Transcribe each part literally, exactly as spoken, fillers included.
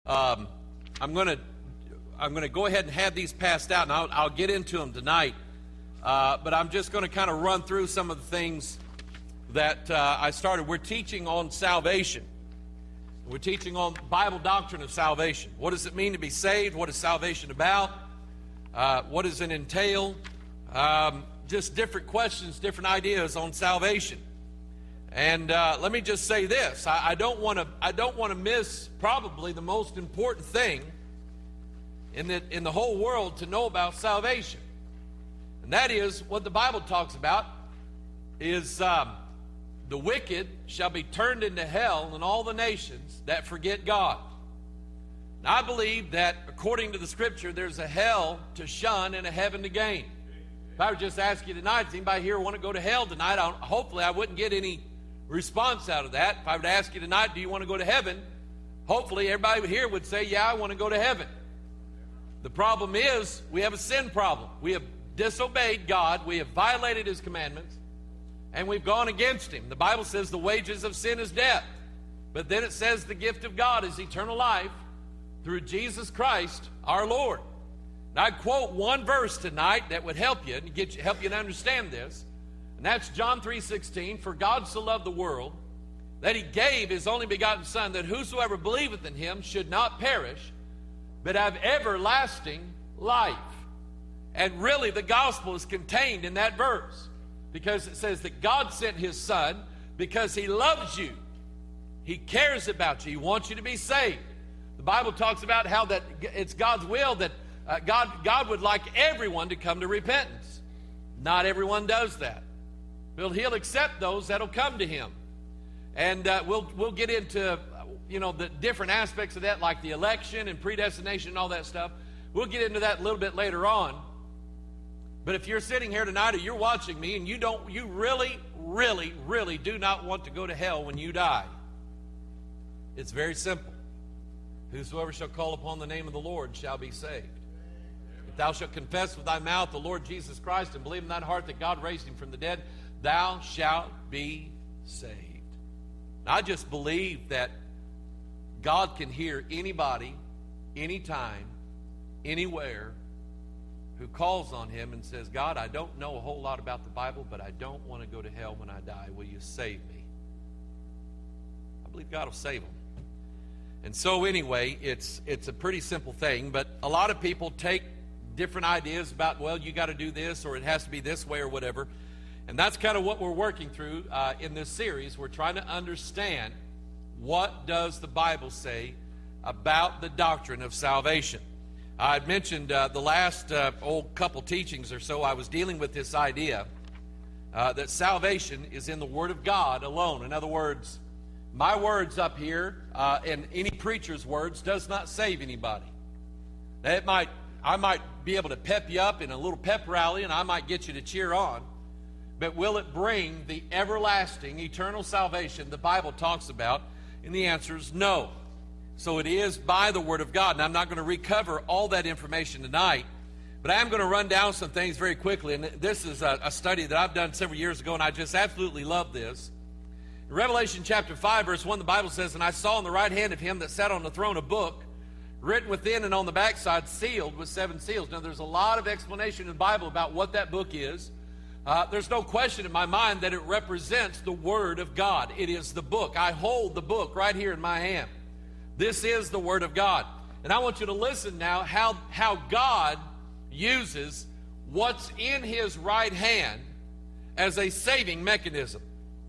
Um, I'm going to I'm going to go ahead and have these passed out, and I'll, I'll get into them tonight. Uh, but I'm just going to kind of run through some of the things that uh, I started. We're teaching on salvation. We're teaching on Bible doctrine of salvation. What does it mean to be saved? What is salvation about? Uh, what does it entail? Um, just different questions, different ideas on salvation. And uh, let me just say this: I, I don't want to. I don't want to miss probably the most important thing in the in the whole world to know about salvation, and that is what the Bible talks about: is um, the wicked shall be turned into hell, and all the nations that forget God. And I believe that according to the Scripture, there's a hell to shun and a heaven to gain. If I would just ask you tonight, does anybody here want to go to hell tonight? I, hopefully, I wouldn't get any response out of that. If I would ask you tonight, do you want to go to heaven? Hopefully everybody here would say, yeah, I want to go to heaven. The problem is we have a sin problem. We have disobeyed God. We have violated His commandments, and we've gone against Him. The Bible says the wages of sin is death, but then it says the gift of God is eternal life through Jesus Christ our Lord. And I quote one verse tonight that would help you and get you, help you to understand this. And that's John three sixteen. For God so loved the world that He gave His only begotten Son, that whosoever believeth in Him should not perish, but have everlasting life. And really the gospel is contained in that verse, because it says that God sent His Son because He loves you. He cares about you. He wants you to be saved. The Bible talks about how that it's God's will that uh, God, God would like everyone to come to repentance. Not everyone does that. Well, He'll accept those that'll come to Him. And uh, we'll we'll get into, you know, the different aspects of that, like the election and predestination and all that stuff. We'll get into that a little bit later on. But if you're sitting here tonight or you're watching me and you don't, you really, really, really do not want to go to hell when you die, it's very simple. Whosoever shall call upon the name of the Lord shall be saved. If thou shalt confess with thy mouth the Lord Jesus Christ and believe in thine heart that God raised Him from the dead, thou shalt be saved. And I just believe that God can hear anybody, anytime, anywhere, who calls on Him and says, God, I don't know a whole lot about the Bible, but I don't want to go to hell when I die. Will you save me? I believe God will save them. And so anyway, it's it's a pretty simple thing, but a lot of people take different ideas about, well, you got to do this, or it has to be this way, or whatever. And that's kind of what we're working through uh, in this series. We're trying to understand, what does the Bible say about the doctrine of salvation? I had mentioned uh, the last uh, old couple teachings or so, I was dealing with this idea uh, that salvation is in the Word of God alone. In other words, my words up here uh, and any preacher's words does not save anybody. Now, it might, I might be able to pep you up in a little pep rally, and I might get you to cheer on. But will it bring the everlasting, eternal salvation the Bible talks about? And the answer is no. So it is by the Word of God. And I'm not going to recover all that information tonight, but I am going to run down some things very quickly. And this is a, a study that I've done several years ago, and I just absolutely love this. In Revelation chapter five, verse one, the Bible says, and I saw on the right hand of Him that sat on the throne a book, written within and on the backside, sealed with seven seals. Now, there's a lot of explanation in the Bible about what that book is. Uh, there's no question in my mind that it represents the Word of God. It is the book. I hold the book right here in my hand. This is the Word of God. And I want you to listen now how, how God uses what's in His right hand as a saving mechanism.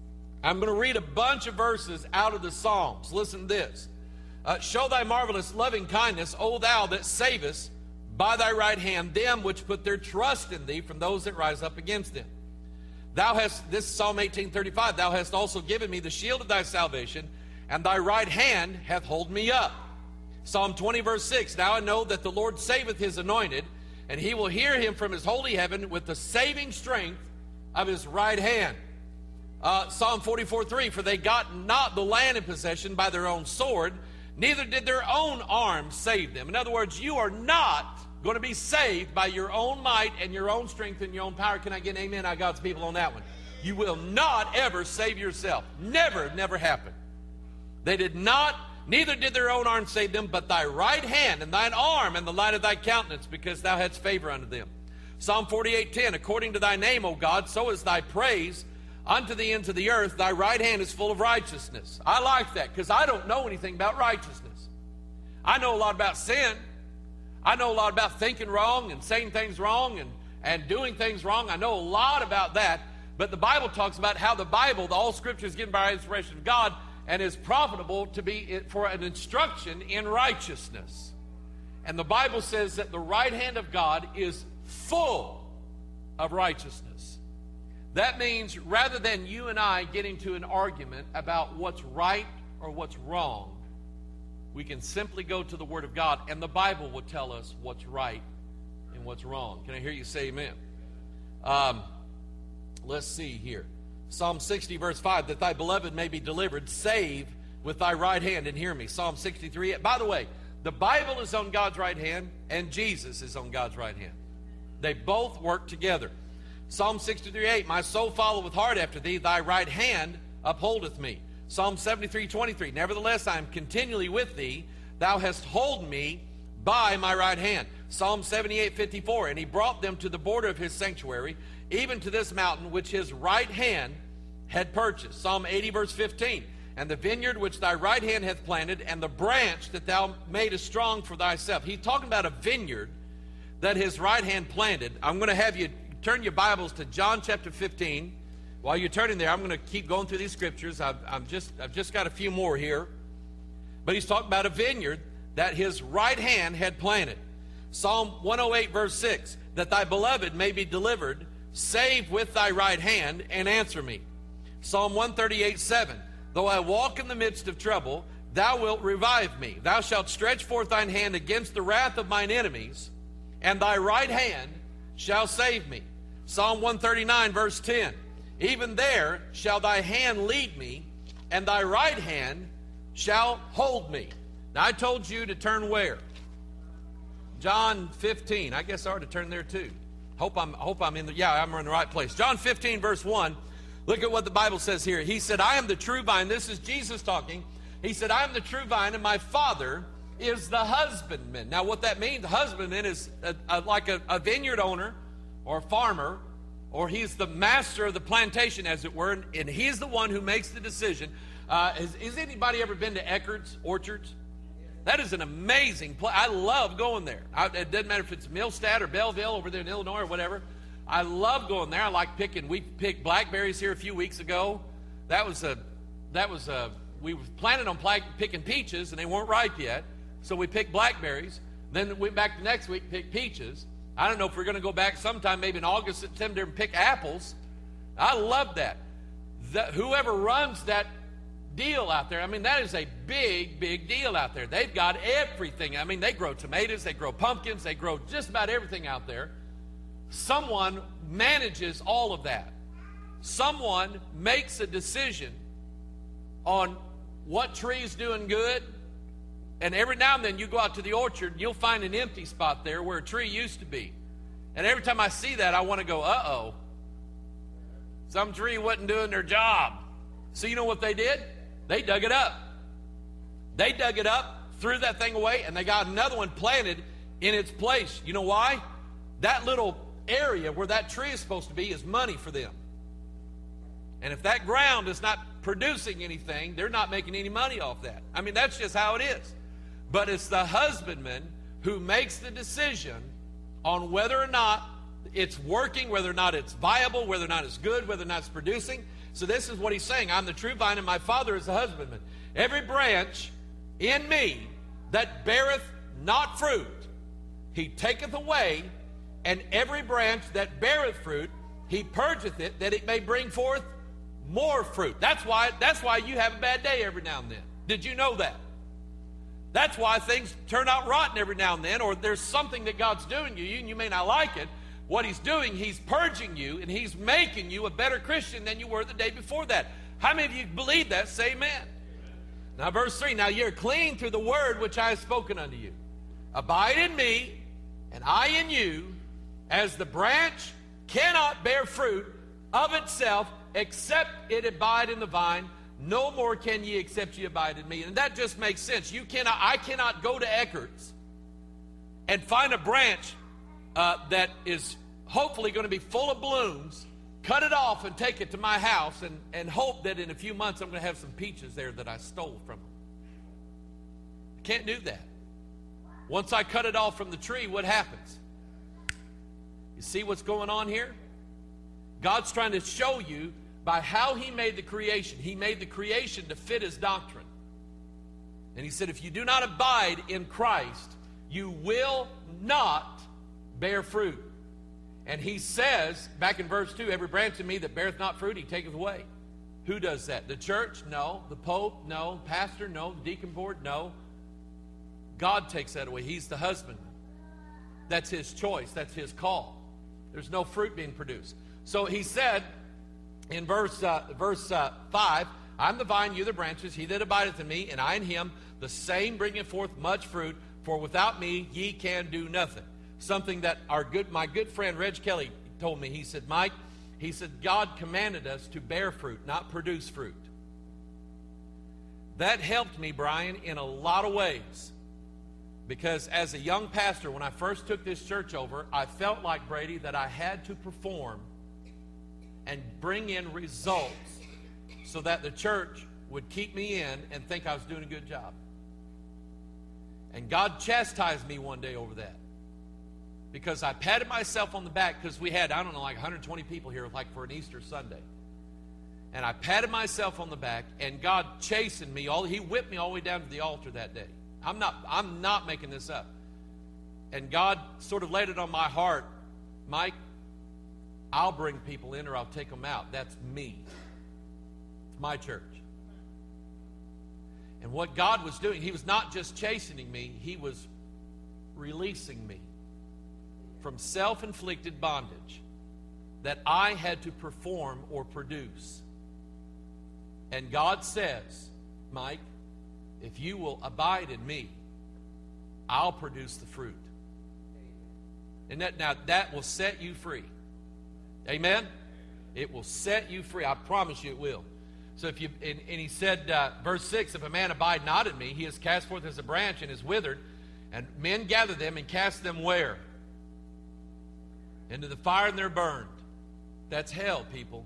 I'm going to read a bunch of verses out of the Psalms. Listen to this. Uh, Show thy marvelous loving kindness, O thou that savest by thy right hand them which put their trust in thee from those that rise up against them. Thou hast, this is Psalm eighteen thirty-five, thou hast also given me the shield of thy salvation, and thy right hand hath holden me up. Psalm twenty, verse six, now I know that the Lord saveth His anointed, and He will hear him from His holy heaven with the saving strength of His right hand. Uh, Psalm forty-four, three, for they got not the land in possession by their own sword, neither did their own arm save them. In other words, you are not going to be saved by your own might and your own strength and your own power. Can I get an amen out of God's people on that one? You will not ever save yourself. Never, never happen. They did not, Neither did their own arm save them, but thy right hand and thine arm and the light of thy countenance, because thou hadst favor unto them. Psalm forty-eight ten, according to thy name, O God, so is thy praise unto the ends of the earth. Thy right hand is full of righteousness. I like that because I don't know anything about righteousness. I know a lot about sin. I know a lot about thinking wrong and saying things wrong and, and doing things wrong. I know a lot about that. But the Bible talks about how the Bible, the all Scripture is given by inspiration of God and is profitable to be for an instruction in righteousness. And the Bible says that the right hand of God is full of righteousness. That means rather than you and I getting to an argument about what's right or what's wrong, we can simply go to the Word of God, and the Bible will tell us what's right and what's wrong. Can I hear you say amen? Um, let's see here. Psalm sixty, verse five, that thy beloved may be delivered, save with thy right hand, and hear me. Psalm sixty-three. By the way, the Bible is on God's right hand, and Jesus is on God's right hand. They both work together. Psalm sixty-three, eight, my soul followeth hard after thee, thy right hand upholdeth me. Psalm seventy-three, twenty-three, nevertheless I am continually with thee, thou hast holden me by my right hand. Psalm seventy-eight, fifty-four, and he brought them to the border of his sanctuary, even to this mountain which his right hand had purchased. Psalm eighty, verse fifteen, and the vineyard which thy right hand hath planted, and the branch that thou madest strong for thyself. He's talking about a vineyard that his right hand planted. I'm going to have you turn your Bibles to John chapter fifteen. While you're turning there, I'm going to keep going through these scriptures. I've, I'm just, I've just got a few more here. But he's talking about a vineyard that his right hand had planted. Psalm one oh eight, verse six, that thy beloved may be delivered, save with thy right hand, and answer me. Psalm one thirty-eight, seven, though I walk in the midst of trouble, thou wilt revive me. Thou shalt stretch forth thine hand against the wrath of mine enemies, and thy right hand shall save me. Psalm one thirty-nine, verse ten, even there shall thy hand lead me, and thy right hand shall hold me. Now I told you to turn where? John fifteen. I guess I ought to turn there too. Hope I'm, hope I'm in the, yeah, I'm in the right place. John fifteen, verse one. Look at what the Bible says here. He said, I am the true vine. This is Jesus talking. He said, I am the true vine, and my Father is the husbandman. Now what that means, the husbandman is a, a, like a, a vineyard owner or a farmer, or he's the master of the plantation, as it were, and, and he's the one who makes the decision. Uh, has, has anybody ever been to Eckerd's Orchards? That is an amazing place. I love going there. I, it doesn't matter if it's Millstadt or Belleville over there in Illinois or whatever. I love going there. I like picking. We picked blackberries here a few weeks ago. That was a, that was a, we were planning on picking peaches, and they weren't ripe yet. So we picked blackberries. Then we went back the next week, picked peaches. I don't know if we're going to go back sometime, maybe in August, September, and pick apples. I love that. The, whoever runs that deal out there, I mean, that is a big, big deal out there. They've got everything. I mean, they grow tomatoes, they grow pumpkins, they grow just about everything out there. Someone manages all of that. Someone makes a decision on what tree is doing good. And every now and then you go out to the orchard, you'll find an empty spot there where a tree used to be. And every time I see that, I want to go, uh-oh. Some tree wasn't doing their job. So you know what they did? They dug it up. They dug it up, threw that thing away, and they got another one planted in its place. You know why? That little area where that tree is supposed to be is money for them. And if that ground is not producing anything, they're not making any money off that. I mean, that's just how it is. But it's the husbandman who makes the decision on whether or not it's working, whether or not it's viable, whether or not it's good, whether or not it's producing. So this is what he's saying. I'm the true vine, and my Father is the husbandman. Every branch in me that beareth not fruit, he taketh away, and every branch that beareth fruit, he purgeth it, that it may bring forth more fruit. That's why, that's why you have a bad day every now and then. Did you know that? That's why things turn out rotten every now and then, or there's something that God's doing to you, and you may not like it. What he's doing, he's purging you, and he's making you a better Christian than you were the day before that. How many of you believe that? Say amen. Amen. Now, verse three, now you're clean through the word which I have spoken unto you. Abide in me, and I in you, as the branch cannot bear fruit of itself, except it abide in the vine. No more can ye except ye abide in me. And that just makes sense. You cannot, I cannot go to Eckert's and find a branch uh, that is hopefully going to be full of blooms, cut it off and take it to my house and, and hope that in a few months I'm going to have some peaches there that I stole from them. I can't do that. Once I cut it off from the tree, what happens? You see what's going on here? God's trying to show you by how he made the creation. He made the creation to fit his doctrine. And he said, if you do not abide in Christ, you will not bear fruit. And he says, back in verse two, every branch in me that beareth not fruit, he taketh away. Who does that? The church? No. The pope? No. Pastor? No. The deacon board? No. God takes that away. He's the husbandman. That's his choice. That's his call. There's no fruit being produced. So he said in verse uh, verse uh, five, I'm the vine, you the branches. He that abideth in me, and I in him, the same bringeth forth much fruit. For without me ye can do nothing. Something that our good my good friend Reg Kelly told me. He said, Mike, he said, God commanded us to bear fruit, not produce fruit. That helped me, Brian, in a lot of ways. Because as a young pastor, when I first took this church over, I felt like, Brady, that I had to perform and bring in results so that the church would keep me in and think I was doing a good job. And God chastised me one day over that. Because I patted myself on the back because we had, I don't know, like one hundred twenty people here like for an Easter Sunday. And I patted myself on the back, and God chastened me. All He whipped me all the way down to the altar that day. I'm not, I'm not making this up. And God sort of laid it on my heart, Mike, I'll bring people in or I'll take them out. That's me. It's my church. And what God was doing, He was not just chastening me, He was releasing me from self-inflicted bondage that I had to perform or produce. And God says, Mike, if you will abide in me, I'll produce the fruit. And that now that will set you free. Amen? It will set you free. I promise you it will. So if you and, and he said, uh, verse six, if a man abide not in me, he is cast forth as a branch and is withered, and men gather them and cast them where? Into the fire, and they're burned. That's hell, people.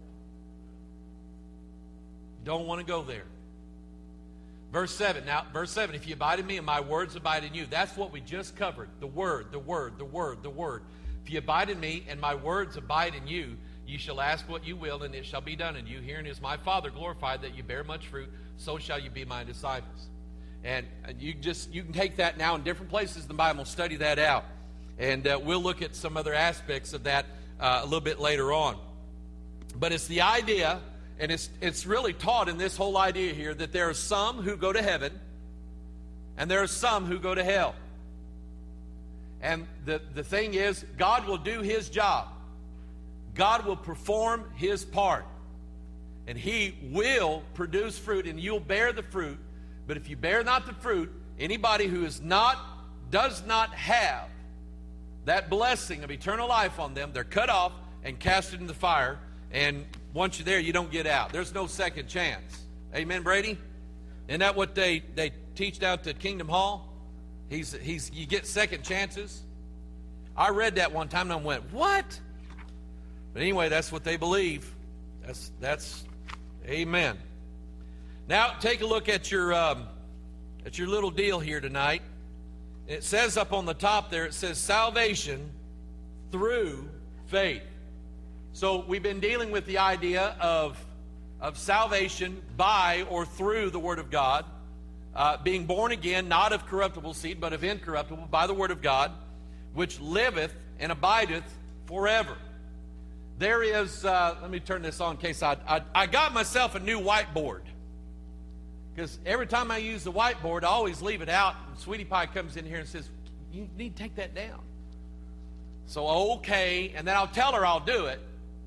You don't want to go there. Verse seven. Now, verse seven, if you abide in me and my words abide in you. That's what we just covered. The word, the word, the word, the word. If you abide in me and my words abide in you, you shall ask what you will, and it shall be done in you. Herein is my Father glorified, that you bear much fruit, so shall you be my disciples. And, and you just you can take that now in different places in the Bible, study that out. And uh, we'll look at some other aspects of that uh, a little bit later on. But it's the idea, and it's it's really taught in this whole idea here, that there are some who go to heaven, and there are some who go to hell. And the, the thing is, God will do His job. God will perform His part. And He will produce fruit, and you'll bear the fruit. But if you bear not the fruit, anybody who is not, does not have that blessing of eternal life on them, they're cut off and cast into the fire. And once you're there, you don't get out. There's no second chance. Amen, Brady? Isn't that what they, they teach down at Kingdom Hall? He's, he's, you get second chances. I read that one time and I went, what? But anyway, that's what they believe. That's, that's amen. Now, take a look at your, um, at your little deal here tonight. It says up on the top there, it says salvation through faith. So we've been dealing with the idea of, of salvation by or through the Word of God. Uh, being born again, not of corruptible seed, but of incorruptible, by the Word of God, which liveth and abideth forever. There is, uh, let me turn this on in case I, I, I got myself a new whiteboard. Because every time I use the whiteboard, I always leave it out. And Sweetie Pie comes in here and says, you need to take that down. So, okay. And then I'll tell her I'll do it.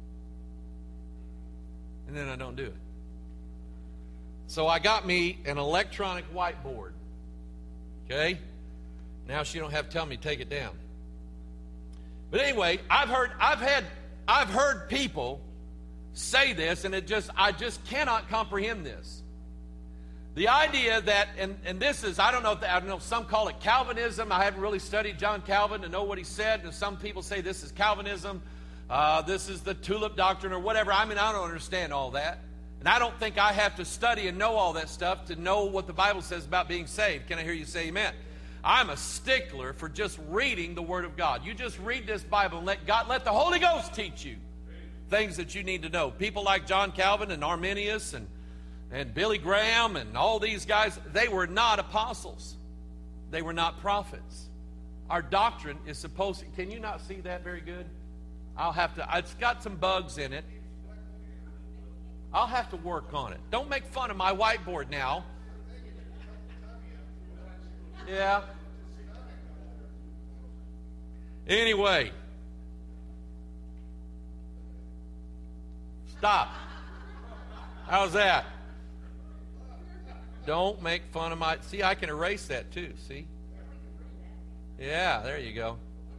And then I don't do it. So I got me an electronic whiteboard. Okay? Now she don't have to tell me to take it down. But anyway, I've heard, I've had, I've heard people say this, and it just I just cannot comprehend this. The idea that, and, and this is, I don't know if they, I don't know, some call it Calvinism. I haven't really studied John Calvin to know what he said, and some people say this is Calvinism, uh, this is the tulip doctrine or whatever. I mean, I don't understand all that. And I don't think I have to study and know all that stuff to know what the Bible says about being saved. Can I hear you say amen? I'm a stickler for just reading the Word of God. You just read this Bible and let God, let the Holy Ghost teach you things that you need to know. People like John Calvin and Arminius and And Billy Graham and all these guys, they were not apostles. They were not prophets. Our doctrine is supposed to, can you not see that very good? I'll have to, it's got some bugs in it. I'll have to work on it. Don't make fun of my whiteboard now. Yeah. Anyway. Stop. How's that? Don't make fun of my... See, I can erase that too, see? Yeah, there you go.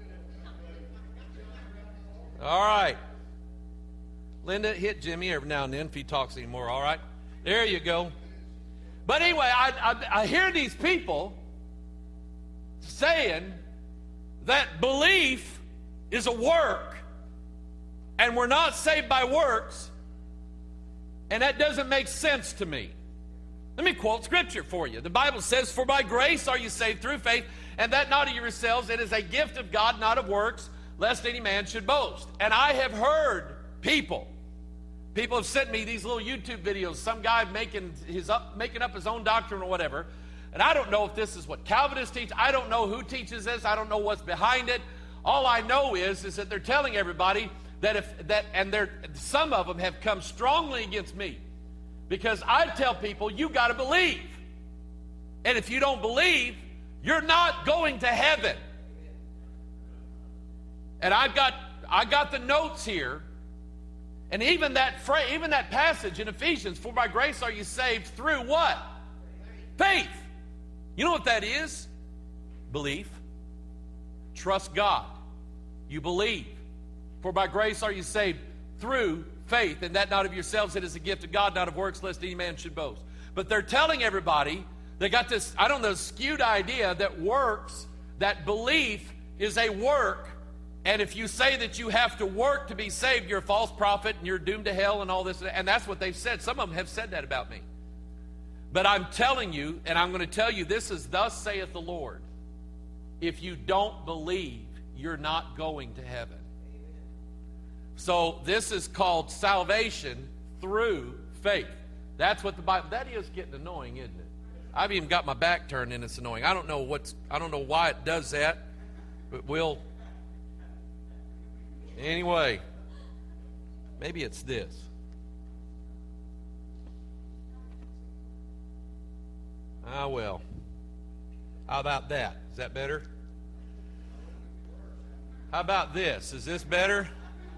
All right. Linda, hit Jimmy every now and then if he talks anymore, all right? There you go. But anyway, I, I, I hear these people saying that belief is a work, and we're not saved by works, and that doesn't make sense to me. Let me quote Scripture for you. The Bible says, "For by grace are you saved through faith, and that not of yourselves. It is a gift of God, not of works, lest any man should boast." And I have heard people, people have sent me these little YouTube videos, some guy making his up, making up his own doctrine or whatever. And I don't know if this is what Calvinists teach. I don't know who teaches this. I don't know what's behind it. All I know is, is that they're telling everybody that if that, and they're, some of them have come strongly against me. Because I tell people, you got to believe. And if you don't believe, you're not going to heaven. And I've got I got the notes here. And even that phrase, even that passage in Ephesians, "For by grace are you saved through" what? Faith. You know what that is? Belief. Trust God. You believe. "For by grace are you saved through faith, and that not of yourselves, it is a gift of God, not of works, lest any man should boast." But they're telling everybody, they got this, I don't know, skewed idea that works, that belief is a work, and if you say that you have to work to be saved, you're a false prophet, and you're doomed to hell, and all this, and that's what they've said. Some of them have said that about me. But I'm telling you, and I'm going to tell you, this is thus saith the Lord. If you don't believe, you're not going to heaven. So this is called salvation through faith. That's what the Bible, that is getting annoying, isn't it? I've even got my back turned and it's annoying. I don't know what's, I don't know why it does that, but we'll, anyway, maybe it's this. Ah, well, how about that? Is that better? How about this? Is this better?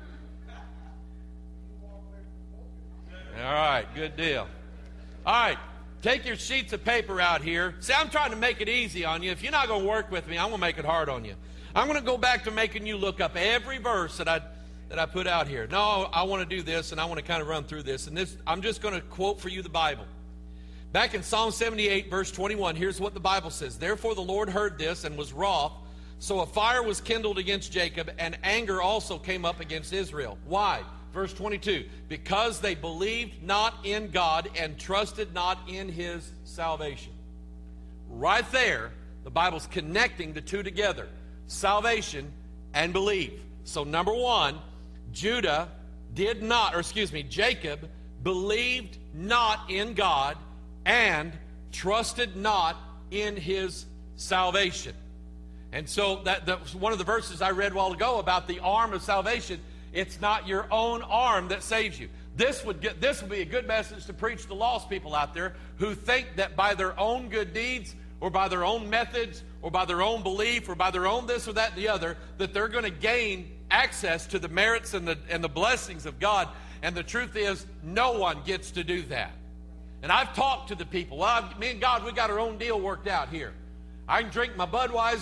All right, good deal. All right, take your sheets of paper out here. See, I'm trying to make it easy on you. If you're not going to work with me, I'm going to make it hard on you. I'm going to go back to making you look up every verse that I that I put out here. No, I want to do this, and I want to kind of run through this. And this, I'm just going to quote for you the Bible. Back in Psalm seventy-eight, verse twenty-one, here's what the Bible says. "Therefore the Lord heard this and was wroth. So a fire was kindled against Jacob, and anger also came up against Israel." Why? Verse twenty-two, "Because they believed not in God and trusted not in His salvation." Right there, the Bible's connecting the two together. Salvation and belief. So number one, Judah did not, or excuse me, Jacob believed not in God and trusted not in His salvation. And so that, that was one of the verses I read a while ago about the arm of salvation. It's not your own arm that saves you. This would get, this would be a good message to preach to lost people out there who think that by their own good deeds or by their own methods or by their own belief or by their own this or that and the other, that they're going to gain access to the merits and the, and the blessings of God. And the truth is, no one gets to do that. And I've talked to the people. Well, I've, me and God, we got our own deal worked out here. I can drink my Budweiser.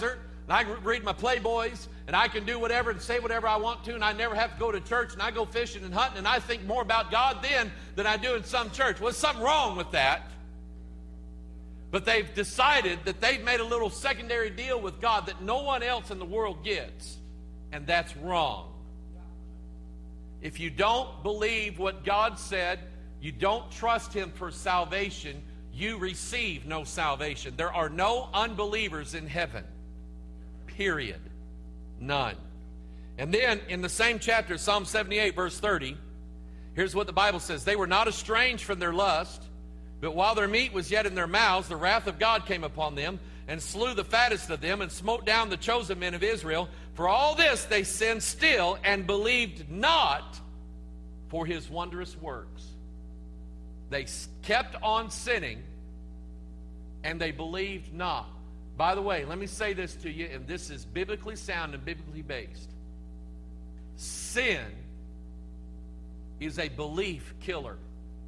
and I can read my Playboys, and I can do whatever and say whatever I want to, and I never have to go to church, and I go fishing and hunting, and I think more about God then than I do in some church. Well, there's something wrong with that. But they've decided that they've made a little secondary deal with God that no one else in the world gets, and that's wrong. If you don't believe what God said, you don't trust Him for salvation, you receive no salvation. There are no unbelievers in heaven. Period. None. And then in the same chapter, Psalm seventy-eight, verse thirty, here's what the Bible says. They were not estranged from their lust, but while their meat was yet in their mouths, the wrath of God came upon them, and slew the fattest of them, and smote down the chosen men of Israel. For all this they sinned still, and believed not for His wondrous works. They kept on sinning, and they believed not. By the way, let me say this to you, and this is biblically sound and biblically based. Sin is a belief killer.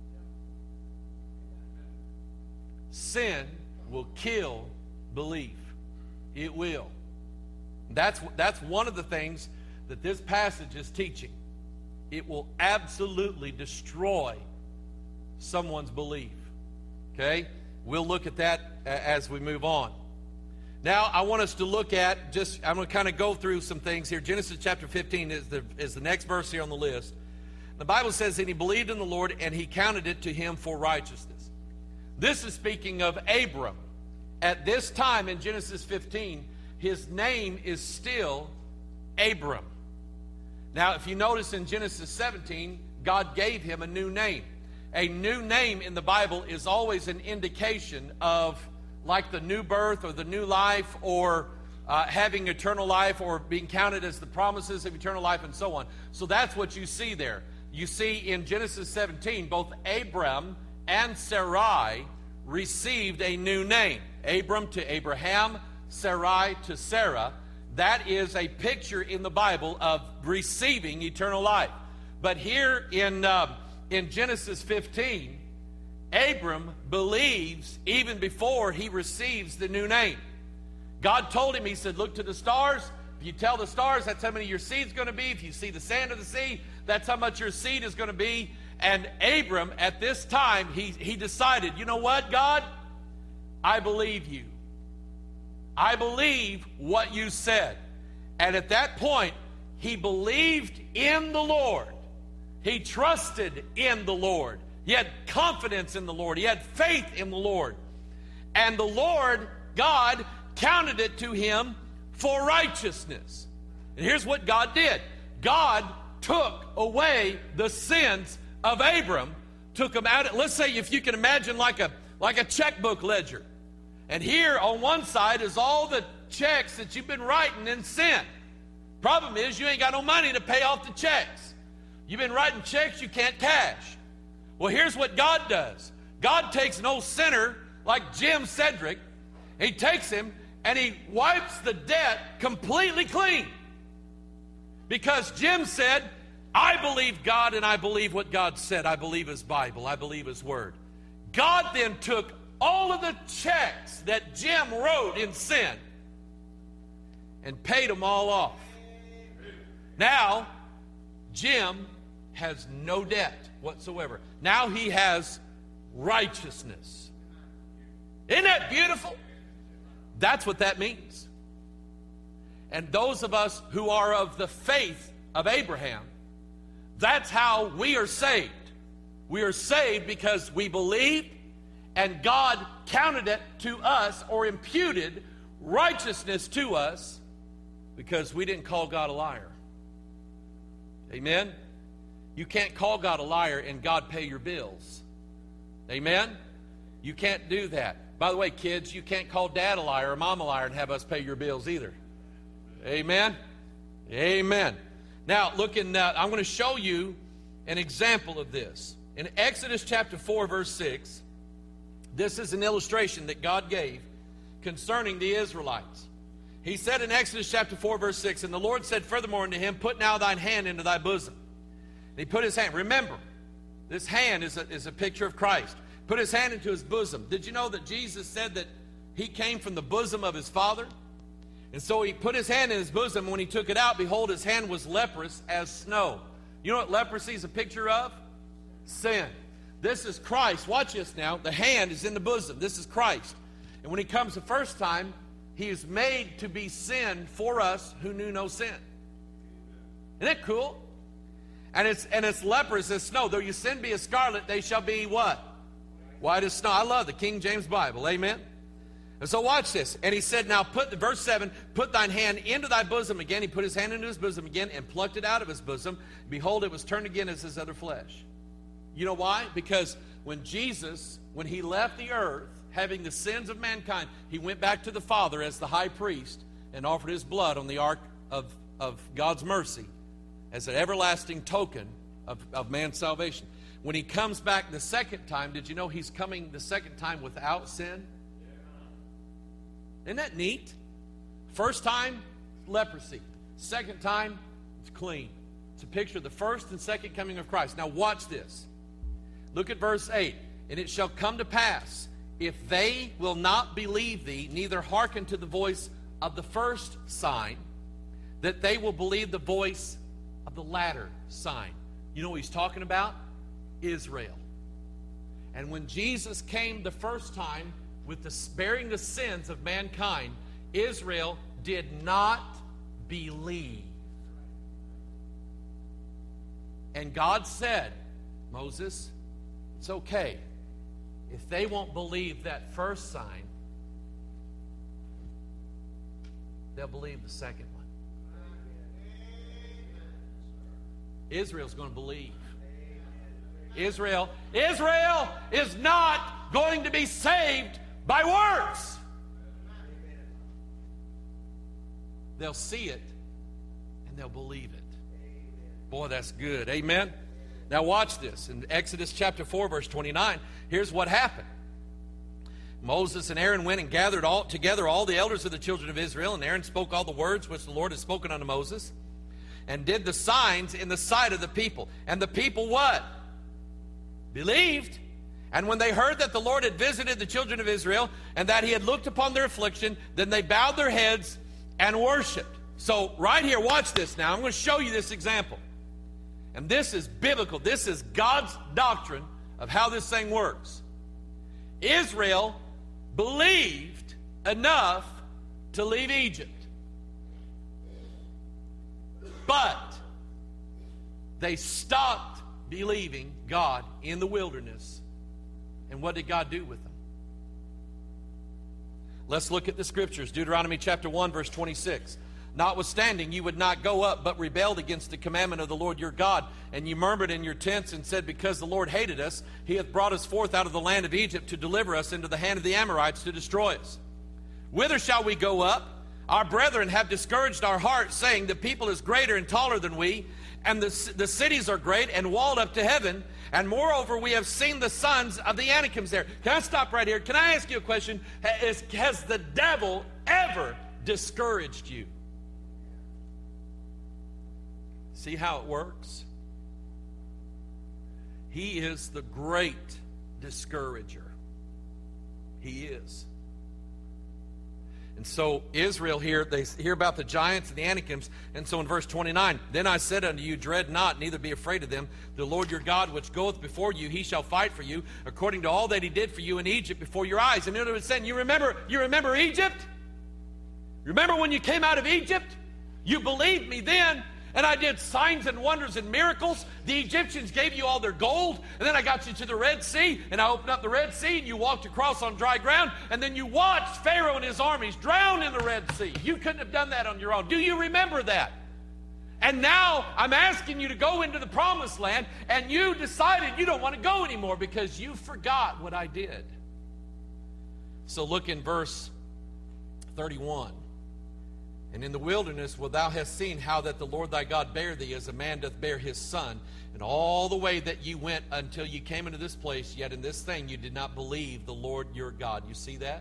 Sin will kill belief. It will. That's, that's one of the things that this passage is teaching. It will absolutely destroy someone's belief. Okay? We'll look at that as we move on. Now, I want us to look at, just, I'm going to kind of go through some things here. Genesis chapter fifteen is the, is the next verse here on the list. The Bible says, and he believed in the Lord, and He counted it to him for righteousness. This is speaking of Abram. At this time in Genesis fifteen, his name is still Abram. Now, if you notice in Genesis seventeen, God gave him a new name. A new name in the Bible is always an indication of like the new birth or the new life or uh, having eternal life or being counted as the promises of eternal life and so on. So that's what you see there. You see in Genesis seventeen, both Abram and Sarai received a new name. Abram to Abraham, Sarai to Sarah. That is a picture in the Bible of receiving eternal life. But here in, uh, in Genesis fifteen, Abram believes even before he receives the new name. God told him, He said, look to the stars. If you tell the stars, that's how many your seed's going to be. If you see the sand of the sea, that's how much your seed is going to be. And Abram, at this time, he, he decided, you know what, God? I believe you. I believe what you said. And at that point, he believed in the Lord. He trusted in the Lord. He had confidence in the Lord. He had faith in the Lord. And the Lord, God, counted it to him for righteousness. And here's what God did. God took away the sins of Abram, took them out. Let's say if you can imagine like a, like a checkbook ledger. And here on one side is all the checks that you've been writing in sin. Problem is you ain't got no money to pay off the checks. You've been writing checks you can't cash. Well, here's what God does. God takes an old sinner like Jim Cedric. He takes him and he wipes the debt completely clean. Because Jim said, I believe God and I believe what God said. I believe His Bible. I believe His Word. God then took all of the checks that Jim wrote in sin and paid them all off. Now, Jim has no debt whatsoever. Now he has righteousness. Isn't that beautiful? That's what that means. And those of us who are of the faith of Abraham, that's how we are saved. We are saved because we believed and God counted it to us or imputed righteousness to us because we didn't call God a liar. Amen? You can't call God a liar and God pay your bills. Amen? You can't do that. By the way, kids, you can't call dad a liar or mom a liar and have us pay your bills either. Amen? Amen. Now, look in, uh, I'm going to show you an example of this. In Exodus chapter four, verse six, this is an illustration that God gave concerning the Israelites. He said in Exodus chapter four, verse six, and the Lord said furthermore unto him, put now thine hand into thy bosom. And he put his hand. Remember, this hand is a, is a picture of Christ. Put his hand into his bosom. Did you know that Jesus said that he came from the bosom of his Father? And so he put his hand in his bosom, and when he took it out, behold, his hand was leprous as snow. You know what leprosy is a picture of? Sin. This is Christ. Watch this now. The hand is in the bosom. This is Christ. And when he comes the first time, he is made to be sin for us who knew no sin. Isn't that cool? And it's and it's leprous as snow. Though your sin be as scarlet, they shall be what? White as snow. I love the King James Bible. Amen? And so watch this. And he said, now put, the verse seven, put thine hand into thy bosom again. He put his hand into his bosom again and plucked it out of his bosom. Behold, it was turned again as his other flesh. You know why? Because when Jesus, when he left the earth, having the sins of mankind, he went back to the Father as the high priest and offered his blood on the ark of, of God's mercy as an everlasting token of, of man's salvation. When he comes back the second time, did you know he's coming the second time without sin? Isn't that neat? First time, leprosy. Second time, it's clean. It's a picture of the first and second coming of Christ. Now watch this. Look at verse eight. And it shall come to pass, if they will not believe thee, neither hearken to the voice of the first sign, that they will believe the voice of the latter sign. You know what he's talking about? Israel. And when Jesus came the first time, with the bearing the sins of mankind, Israel did not believe. And God said, Moses, it's okay. If they won't believe that first sign, they'll believe the second one. Israel's going to believe. Israel, Israel is not going to be saved by words. They'll see it and they'll believe it. Boy, that's good. Amen. Now watch this. In Exodus chapter four, verse twenty-nine, here's what happened. Moses and Aaron went and gathered all together all the elders of the children of Israel, and Aaron spoke all the words which the Lord had spoken unto Moses, and did the signs in the sight of the people. And the people what? Believed. And when they heard that the Lord had visited the children of Israel, and that he had looked upon their affliction, then they bowed their heads and worshiped. So right here, watch this now. I'm going to show you this example. And this is biblical. This is God's doctrine of how this thing works. Israel believed enough to leave Egypt. But they stopped believing God in the wilderness. And what did God do with them? Let's look at the scriptures. Deuteronomy chapter one, verse twenty-six. Notwithstanding, you would not go up, but rebelled against the commandment of the Lord your God. And you murmured in your tents and said, because the Lord hated us, he hath brought us forth out of the land of Egypt to deliver us into the hand of the Amorites to destroy us. Whither shall we go up? Our brethren have discouraged our hearts, saying, the people is greater and taller than we, and the, the cities are great and walled up to heaven. And moreover, we have seen the sons of the Anakims there. Can I stop right here? Can I ask you a question? Has, has the devil ever discouraged you? See how it works? He is the great discourager. He is. And so Israel here, they hear about the giants and the Anakims. And so in verse twenty-nine, then I said unto you, dread not, neither be afraid of them. The Lord your God, which goeth before you, he shall fight for you, according to all that he did for you in Egypt before your eyes. And it was saying, you remember, you remember Egypt? Remember when you came out of Egypt? You believed me then, and I did signs and wonders and miracles. The Egyptians gave you all their gold, and then I got you to the Red Sea, and I opened up the Red Sea, and you walked across on dry ground, and then you watched Pharaoh and his armies drown in the Red Sea. You couldn't have done that on your own. Do you remember that? And now I'm asking you to go into the promised land, and you decided you don't want to go anymore because you forgot what I did. So look in verse thirty-one. And in the wilderness, where thou hast seen how that the Lord thy God bare thee, as a man doth bear his son, and all the way that you went until you came into this place, yet in this thing you did not believe the Lord your God. You see that?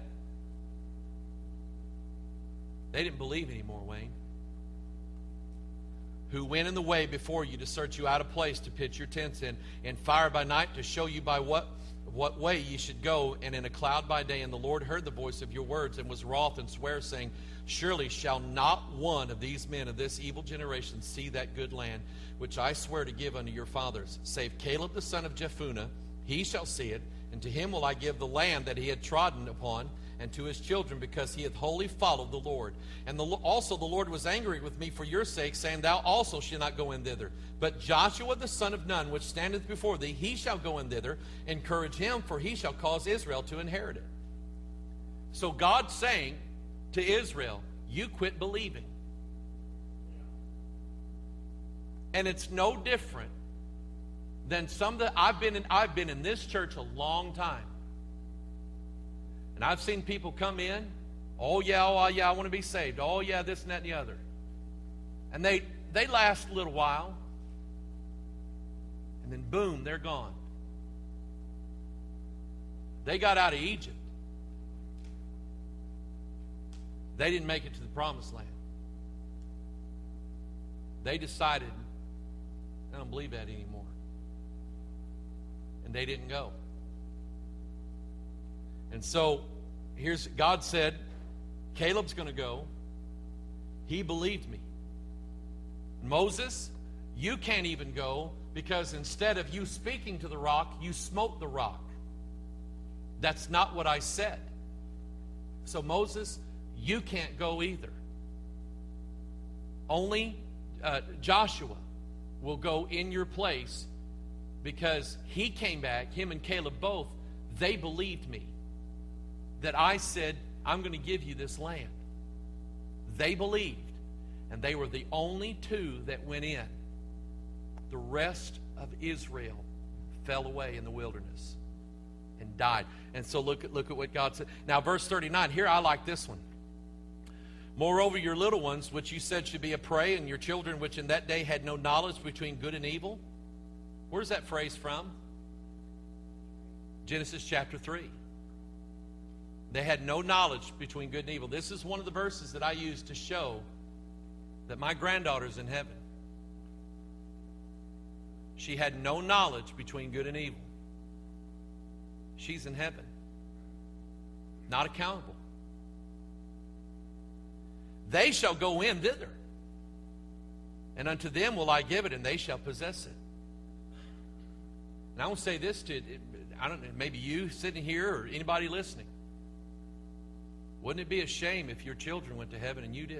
They didn't believe anymore, Wayne. Who went in the way before you to search you out a place to pitch your tents in, and fire by night to show you by what what way ye should go, and in a cloud by day. And the Lord heard the voice of your words, and was wroth, and sware, saying, Surely shall not one of these men of this evil generation see that good land, which I swear to give unto your fathers, save Caleb the son of Jephunneh. He shall see it, and to him will I give the land that he had trodden upon, and to his children, because he hath wholly followed the Lord. And the, also the Lord was angry with me for your sake, saying, Thou also shalt not go in thither. But Joshua the son of Nun, which standeth before thee, he shall go in thither. Encourage him, for he shall cause Israel to inherit it. So God's saying to Israel, you quit believing. And it's no different than some that I've been in. I've been in this church a long time. And I've seen people come in, oh yeah, oh yeah, I want to be saved. Oh yeah, this and that and the other. And they, they last a little while. And then boom, they're gone. They got out of Egypt. They didn't make it to the promised land. They decided, I don't believe that anymore. And they didn't go. And so, here's, God said, Caleb's going to go. He believed me. Moses, you can't even go, because instead of you speaking to the rock, you smote the rock. That's not what I said. So Moses, you can't go either. Only uh, Joshua will go in your place, because he came back, him and Caleb both, they believed me. That I said, I'm going to give you this land. They believed. And they were the only two that went in. The rest of Israel fell away in the wilderness and died. And so look at, look at what God said. Now verse thirty-nine, here I like this one. Moreover, your little ones, which you said should be a prey, and your children, which in that day had no knowledge between good and evil. Where's that phrase from? Genesis chapter three. They had no knowledge between good and evil. This is one of the verses that I use to show that my granddaughter's in heaven. She had no knowledge between good and evil. She's in heaven. Not accountable. They shall go in thither, and unto them will I give it, and they shall possess it. And I want to say this to, I don't know, maybe you sitting here or anybody listening. Wouldn't it be a shame if your children went to heaven and you didn't?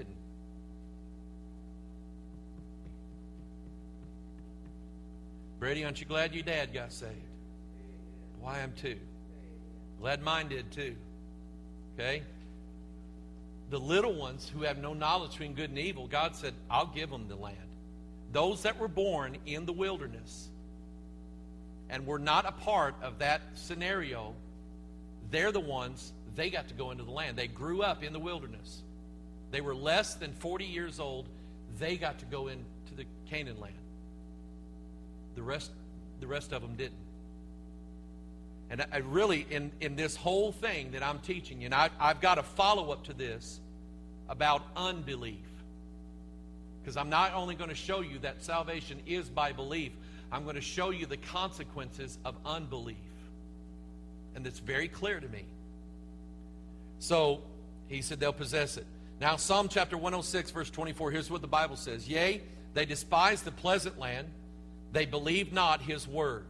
Brady, aren't you glad your dad got saved? Well, I am too. Glad mine did too. Okay? The little ones who have no knowledge between good and evil, God said, I'll give them the land. Those that were born in the wilderness and were not a part of that scenario, they're the ones, they got to go into the land. They grew up in the wilderness. They were less than forty years old. They got to go into the Canaan land. The rest, the rest of them didn't. And I really, in, in this whole thing that I'm teaching you, and I, I've got a follow-up to this about unbelief. Because I'm not only going to show you that salvation is by belief, I'm going to show you the consequences of unbelief. And it's very clear to me. So, he said they'll possess it. Now, Psalm chapter one oh six, verse twenty-four, here's what the Bible says. Yea, they despised the pleasant land. They believed not his word.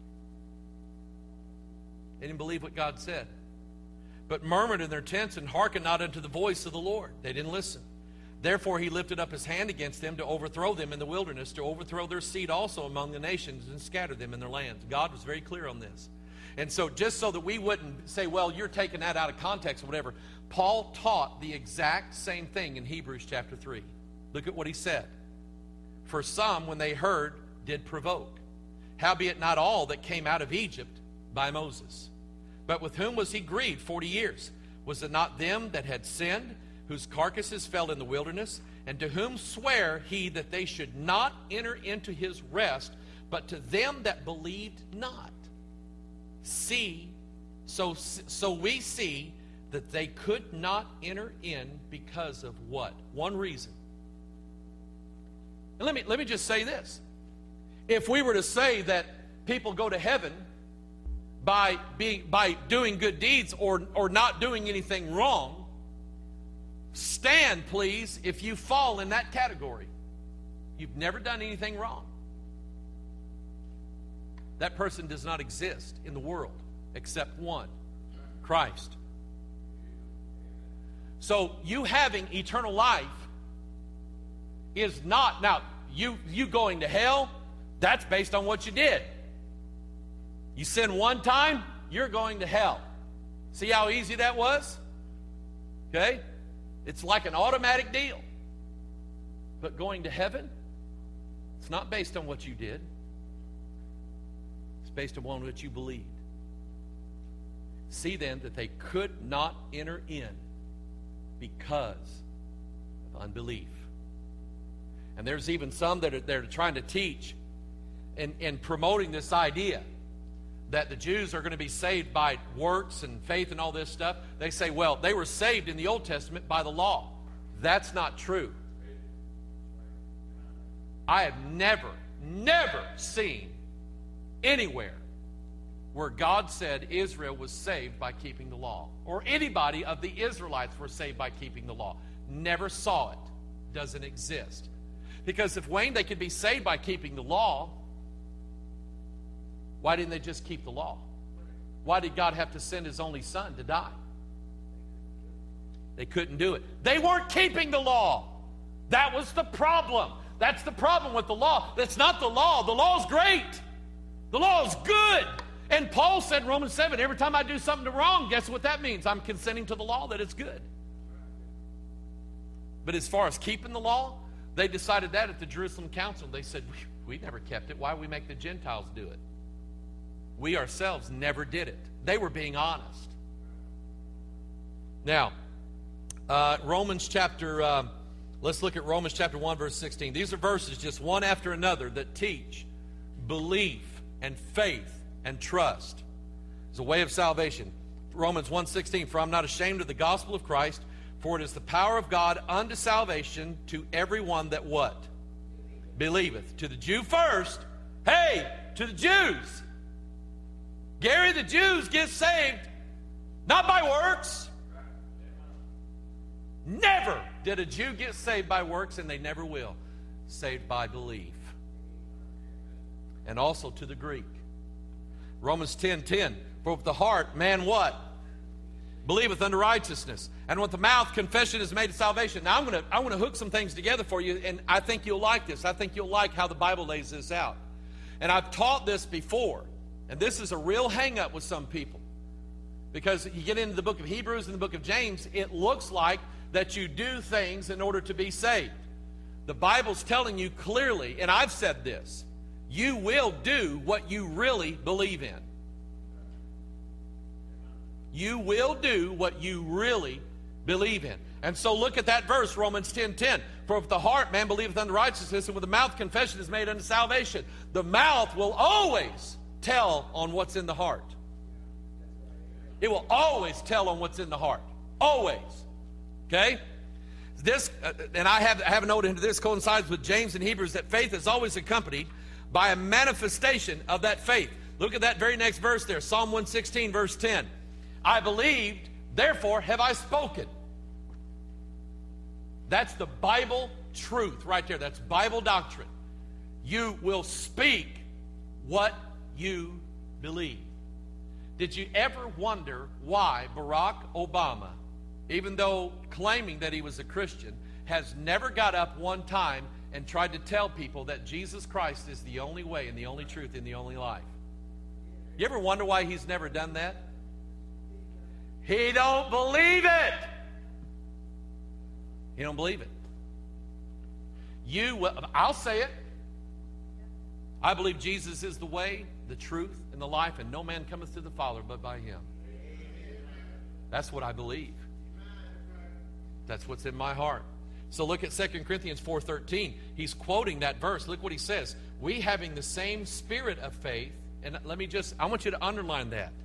They didn't believe what God said. But murmured in their tents and hearkened not unto the voice of the Lord. They didn't listen. Therefore he lifted up his hand against them to overthrow them in the wilderness, to overthrow their seed also among the nations, and scatter them in their lands. God was very clear on this. And so just so that we wouldn't say, well, you're taking that out of context or whatever, Paul taught the exact same thing in Hebrews chapter three. Look at what he said. For some, when they heard, did provoke. Howbeit not all that came out of Egypt by Moses. But with whom was he grieved forty years? Was it not them that had sinned, whose carcasses fell in the wilderness? And to whom sware he that they should not enter into his rest, but to them that believed not? See, so, so we see that they could not enter in because of what? One reason. And let me, let me just say this. If we were to say that people go to heaven by being by doing good deeds or, or not doing anything wrong, stand, please, if you fall in that category. You've never done anything wrong. That person does not exist in the world except one, Christ. So you having eternal life is not, now, you, you going to hell, that's based on what you did. You sin one time, you're going to hell. See how easy that was? Okay? It's like an automatic deal. But going to heaven, it's not based on what you did. It's based upon what you believed. See then that they could not enter in because of unbelief. And there's even some that are, that are trying to teach and, and promoting this idea that the Jews are going to be saved by works and faith and all this stuff. They say, well, they were saved in the Old Testament by the law. That's not true. I have never, never seen anywhere where God said Israel was saved by keeping the law, or anybody of the Israelites were saved by keeping the law. Never saw it. Doesn't exist. Because if, Wayne, they could be saved by keeping the law, why didn't they just keep the law? Why did God have to send His only Son to die? They couldn't do it. They weren't keeping the law. That was the problem. That's the problem with the law. That's not the law. The law's great. The law's good. And Paul said in Romans seven, every time I do something wrong, guess what that means? I'm consenting to the law that it's good. But as far as keeping the law, they decided that at the Jerusalem Council. They said, we, we never kept it. Why we make the Gentiles do it? We ourselves never did it. They were being honest. Now, uh, Romans chapter, uh, let's look at Romans chapter one, verse sixteen. These are verses just one after another that teach belief and faith and trust. It's a way of salvation. Romans one sixteen, for I'm not ashamed of the gospel of Christ, for it is the power of God unto salvation to everyone that what? Believeth. To the Jew first. Hey, to the Jews. Gary, the Jews get saved not by works. Never did a Jew get saved by works, and they never will. Saved by belief. And also to the Greek. Romans ten ten, for with the heart man what? Believeth unto righteousness. And with the mouth confession is made to salvation. Now I'm going to I'm going to hook some things together for you, and I think you'll like this. I think you'll like how the Bible lays this out. And I've taught this before. And this is a real hang-up with some people. Because you get into the book of Hebrews and the book of James, it looks like that you do things in order to be saved. The Bible's telling you clearly, and I've said this, you will do what you really believe in. You will do what you really believe in. And so look at that verse, Romans ten ten. For with the heart man believeth unto righteousness, and with the mouth confession is made unto salvation. The mouth will always tell on what's in the heart. It will always tell on what's in the heart. Always. Okay? This, uh, and I have, I have a note into this, coincides with James and Hebrews, that faith is always accompanied by a manifestation of that faith. Look at that very next verse there, Psalm one sixteen, verse ten. I believed, therefore have I spoken. That's the Bible truth right there. That's Bible doctrine. You will speak what you believe. Did you ever wonder why Barack Obama, even though claiming that he was a Christian, has never got up one time and tried to tell people that Jesus Christ is the only way and the only truth and the only life? You ever wonder why he's never done that? He don't believe it. He don't believe it. You will, I'll say it. I believe Jesus is the way, the truth, and the life, and no man cometh to the Father but by Him. That's what I believe. That's what's in my heart. So look at Second Corinthians four thirteen. He's quoting that verse. Look what he says. We having the same spirit of faith, and let me just, I want you to underline that.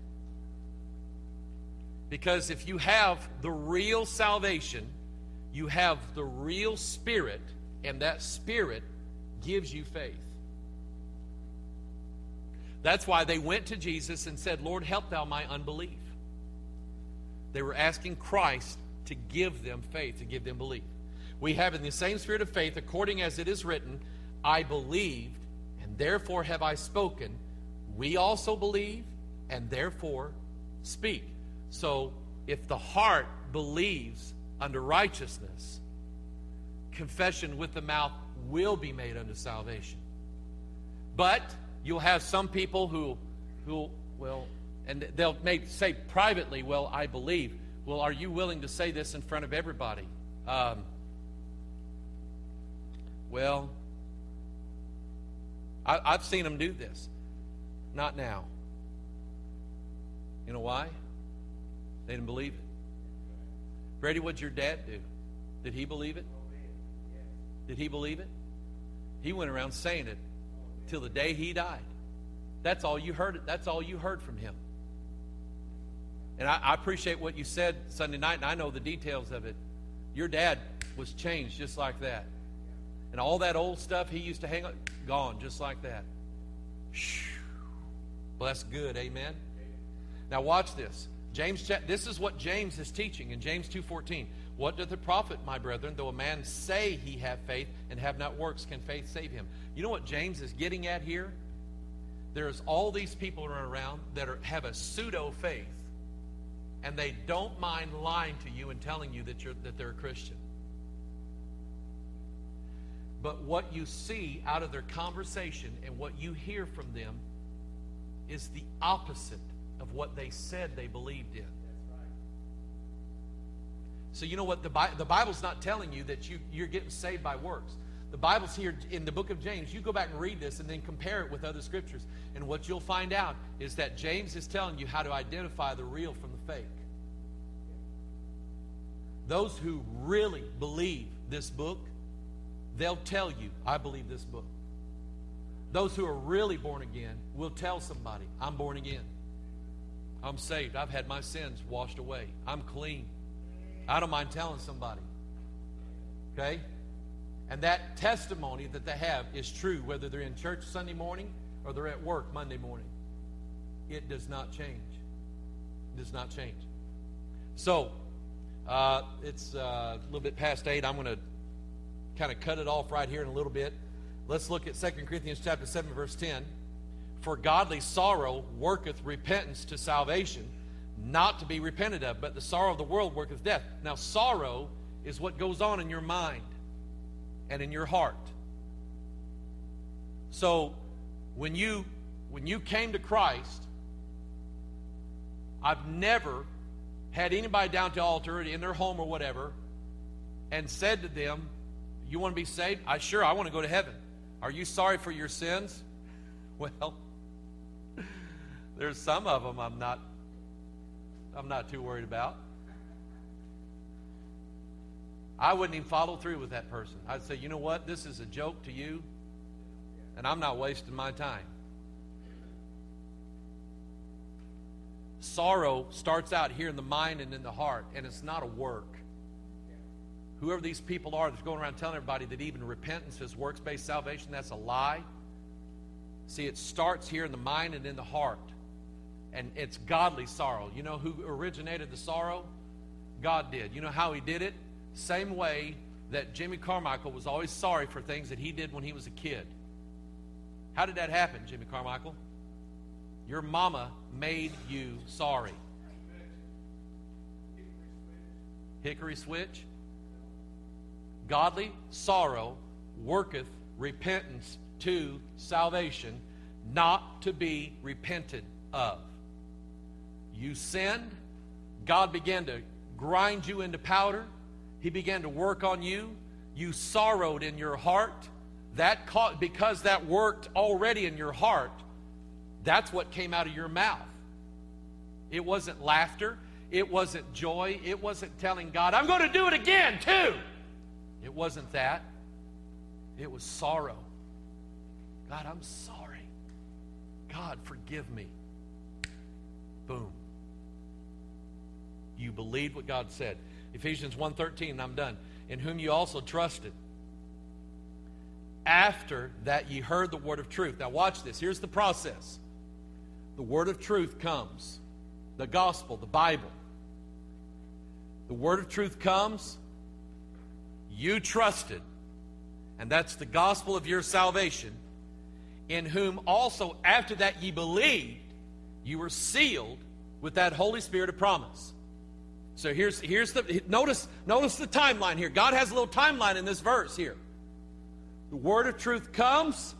Because if you have the real salvation, you have the real spirit, and that spirit gives you faith. That's why they went to Jesus and said, Lord, help thou my unbelief. They were asking Christ to give them faith, to give them belief. We have in the same spirit of faith, according as it is written, I believed, and therefore have I spoken. We also believe, and therefore speak. So, if the heart believes unto righteousness, confession with the mouth will be made unto salvation. But you'll have some people who, who will, and they'll may say privately, well, I believe. Well, are you willing to say this in front of everybody? Um, well, I, I've seen them do this. Not now. You know why? They didn't believe it. Brady, what'd your dad do? Did he believe it? Did he believe it? He went around saying it till the day he died. That's all you heard. That's all you heard from him. And I, I appreciate what you said Sunday night, and I know the details of it. Your dad was changed just like that. And all that old stuff he used to hang on, gone just like that. Well, that's good, amen? Now watch this. James, this is what James is teaching in James two fourteen. What doth it profit, my brethren, though a man say he have faith and have not works, can faith save him? You know what James is getting at here? There's all these people around that are, have a pseudo-faith, and they don't mind lying to you and telling you that, you're, that they're a Christian. But what you see out of their conversation and what you hear from them is the opposite of what they said they believed in. So you know what? The, Bi- the Bible's not telling you that you, you're getting saved by works. The Bible's here in the book of James. You go back and read this and then compare it with other scriptures. And what you'll find out is that James is telling you how to identify the real from the fake. Those who really believe this book, they'll tell you, I believe this book. Those who are really born again will tell somebody, I'm born again. I'm saved. I've had my sins washed away. I'm clean. I don't mind telling somebody. Okay? And that testimony that they have is true whether they're in church Sunday morning or they're at work Monday morning. It does not change. It does not change. So, uh, it's uh, a little bit past eight. I'm going to kind of cut it off right here in a little bit. Let's look at Second Corinthians chapter seven, verse ten. For godly sorrow worketh repentance to salvation, not to be repented of, but the sorrow of the world worketh death. Now, sorrow is what goes on in your mind and in your heart. So, when you when you came to Christ, I've never had anybody down to the altar in their home or whatever and said to them, you want to be saved? I sure, I want to go to heaven. Are you sorry for your sins? Well, there's some of them I'm not I'm not too worried about. I wouldn't even follow through with that person. I'd say, you know what? This is a joke to you, and I'm not wasting my time. Sorrow starts out here in the mind and in the heart, and it's not a work. Whoever these people are that's going around telling everybody that even repentance is works-based salvation, that's a lie. See, it starts here in the mind and in the heart. And it's godly sorrow. You know who originated the sorrow? God did. You know how he did it? Same way that Jimmy Carmichael was always sorry for things that he did when he was a kid. How did that happen, Jimmy Carmichael? Your mama made you sorry. Hickory switch. Godly sorrow worketh repentance to salvation, not to be repented of. You sinned. God began to grind you into powder. He began to work on you. You sorrowed in your heart. That caught, because that worked already in your heart, that's what came out of your mouth. It wasn't laughter. It wasn't joy. It wasn't telling God, I'm going to do it again too. It wasn't that. It was sorrow. God, I'm sorry. God, forgive me. Boom. You believed what God said. Ephesians one thirteen, and I'm done. In whom you also trusted. After that ye heard the word of truth. Now watch this. Here's the process. the word of truth comes. The gospel, the Bible. The word of truth comes. You trusted. And that's the gospel of your salvation. In whom also after that ye believed, you were sealed with that Holy Spirit of promise. So here's here's the notice notice the timeline here. God has a little timeline in this verse here. The word of truth comes.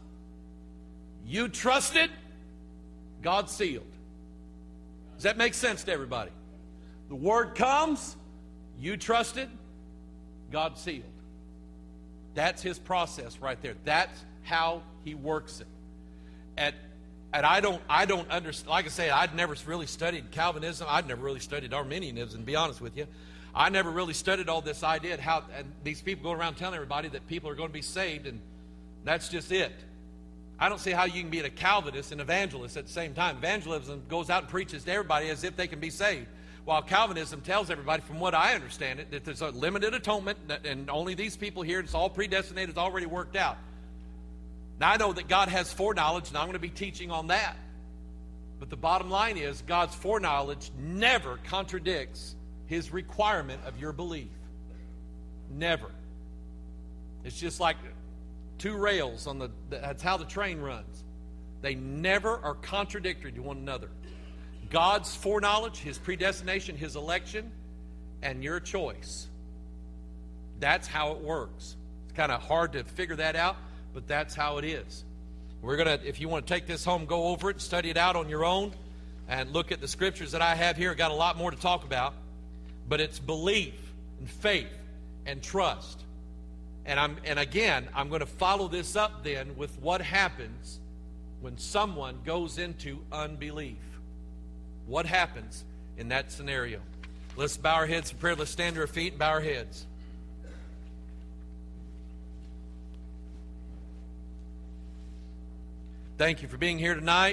You trusted. God sealed. Does that make sense to everybody? The word comes. You trusted. God sealed. That's his process right there. That's how he works it. At And I don't, I don't understand. Like I say, I'd never really studied Calvinism. I'd never really studied Arminianism, to be honest with you. I never really studied all this idea of how and these people go around telling everybody that people are going to be saved, and that's just it. I don't see how you can be a Calvinist and evangelist at the same time. Evangelism goes out and preaches to everybody as if they can be saved, while Calvinism tells everybody, from what I understand it, that there's a limited atonement, and only these people here, it's all predestinated, it's already worked out. Now, I know that God has foreknowledge, and I'm going to be teaching on that. But the bottom line is, God's foreknowledge never contradicts his requirement of your belief. Never. It's just like two rails on the, that's how the train runs. They never are contradictory to one another. God's foreknowledge, his predestination, his election, and your choice. That's how it works. It's kind of hard to figure that out, but that's how it is. We're going to, if you want to take this home, go over it, study it out on your own, and look at the scriptures that I have here. I've got a lot more to talk about, but it's belief and faith and trust. And I'm, and again, I'm going to follow this up then with what happens when someone goes into unbelief. What happens in that scenario? Let's bow our heads in prayer. Let's stand to our feet and bow our heads. Thank you for being here tonight.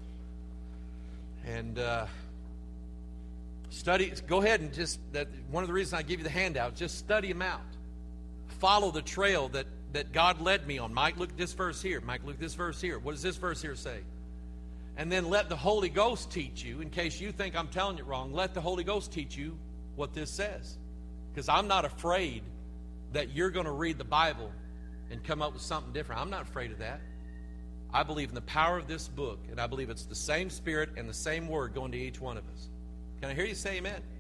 And uh, study. Go ahead and just, that, one of the reasons I give you the handout, just study them out. Follow the trail that, that God led me on. Mike, look at this verse here. Mike, look at this verse here. What does this verse here say? And then let the Holy Ghost teach you, in case you think I'm telling it wrong, let the Holy Ghost teach you what this says. Because I'm not afraid that you're going to read the Bible and come up with something different. I'm not afraid of that. I believe in the power of this book, and I believe it's the same Spirit and the same Word going to each one of us. Can I hear you say amen?